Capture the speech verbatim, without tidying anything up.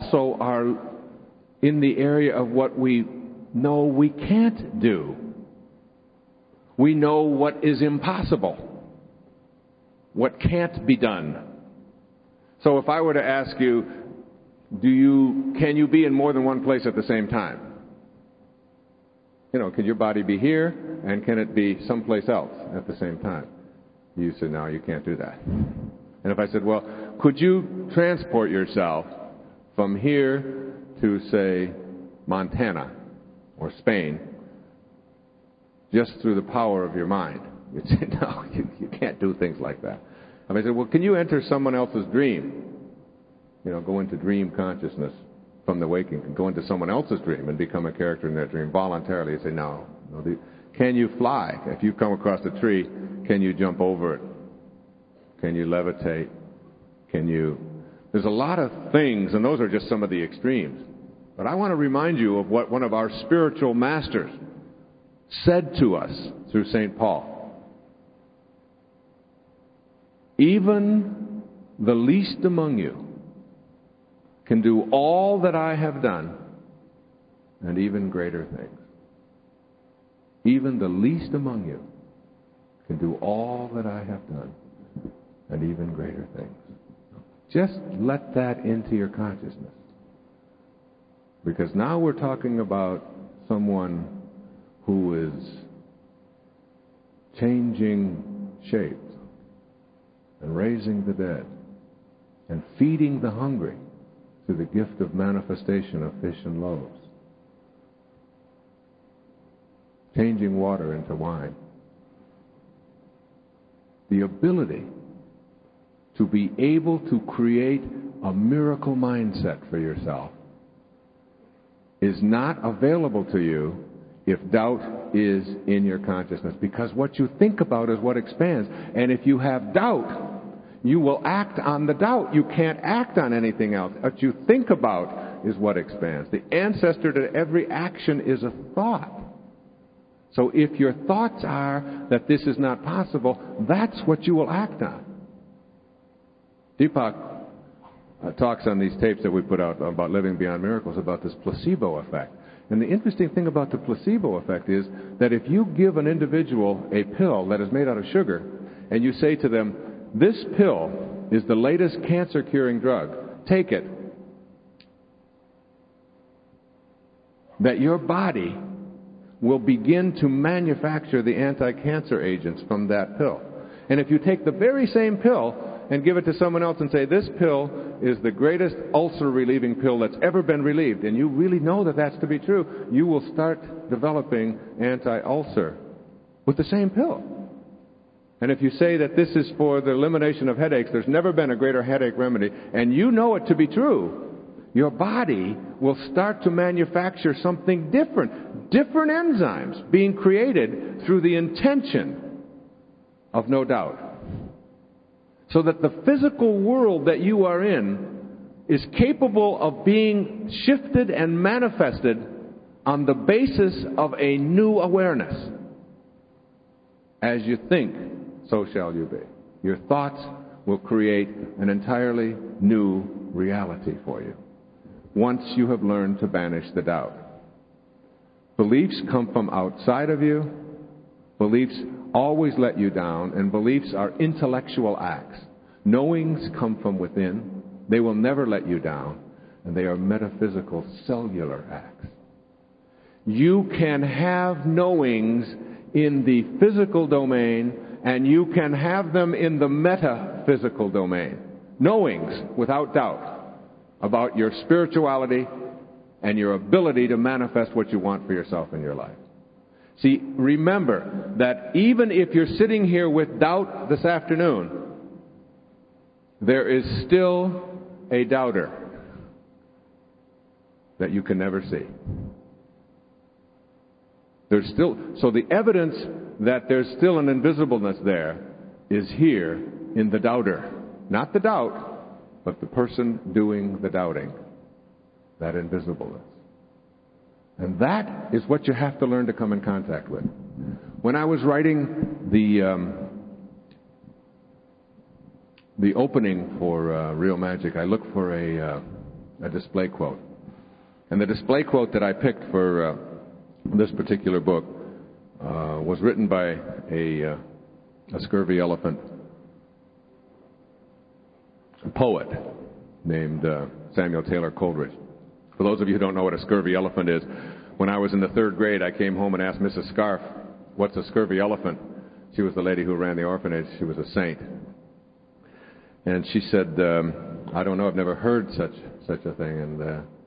also are in the area of what we know we can't do. We know what is impossible, what can't be done. So if I were to ask you, do you, can you be in more than one place at the same time? You know, can your body be here and can it be someplace else at the same time? You said, no, you can't do that. And if I said, well, could you transport yourself from here to, say, Montana or Spain just through the power of your mind? You'd say, no, you, you can't do things like that. And I said, well, can you enter someone else's dream? You know, go into dream consciousness from the waking, go into someone else's dream and become a character in their dream voluntarily. You say, no. no the, can you fly? If you come across a tree, can you jump over it? Can you levitate? Can you... There's a lot of things, and those are just some of the extremes. But I want to remind you of what one of our spiritual masters said to us through Saint Paul. Even the least among you can do all that I have done, and even greater things. Even the least among you can do all that I have done, and even greater things. Just let that into your consciousness. Because now we're talking about someone who is changing shapes and raising the dead and feeding the hungry through the gift of manifestation of fish and loaves, changing water into wine. The ability to be able to create a miracle mindset for yourself is not available to you if doubt is in your consciousness, because what you think about is what expands. And if you have doubt, you will act on the doubt. You can't act on anything else. What you think about is what expands. The ancestor to every action is a thought. So if your thoughts are that this is not possible, that's what you will act on. Deepak uh, talks on these tapes that we put out about living beyond miracles about this placebo effect. And the interesting thing about the placebo effect is that if you give an individual a pill that is made out of sugar, and you say to them, this pill is the latest cancer-curing drug, take it, that your body will begin to manufacture the anti-cancer agents from that pill. And if you take the very same pill and give it to someone else and say, this pill is the greatest ulcer-relieving pill that's ever been relieved, and you really know that that's to be true, you will start developing anti-ulcer with the same pill. And if you say that this is for the elimination of headaches, there's never been a greater headache remedy, and you know it to be true, your body will start to manufacture something different. Different enzymes being created through the intention of no doubt. So that the physical world that you are in is capable of being shifted and manifested on the basis of a new awareness. As you think, so shall you be. Your thoughts will create an entirely new reality for you once you have learned to banish the doubt. Beliefs come from outside of you. Beliefs always let you down, and beliefs are intellectual acts. Knowings come from within. They will never let you down, and they are metaphysical, cellular acts. You can have knowings in the physical domain, and you can have them in the metaphysical domain. Knowings, without doubt, about your spirituality and your ability to manifest what you want for yourself in your life. See, remember that even if you're sitting here with doubt this afternoon, there is still a doubter that you can never see. There's still, so the evidence that there's still an invisibleness there is here in the doubter. Not the doubt, but the person doing the doubting. That invisibleness. And that is what you have to learn to come in contact with. When I was writing the um, the opening for uh, Real Magic, I looked for a uh, a display quote. And the display quote that I picked for uh, this particular book uh, was written by a, uh, a scurvy elephant poet named uh, Samuel Taylor Coleridge. For those of you who don't know what a scurvy elephant is, when I was in the third grade, I came home and asked Missus Scarf, "What's a scurvy elephant?" She was the lady who ran the orphanage. She was a saint. And she said, um, "I don't know, I've never heard such such a thing." And uh,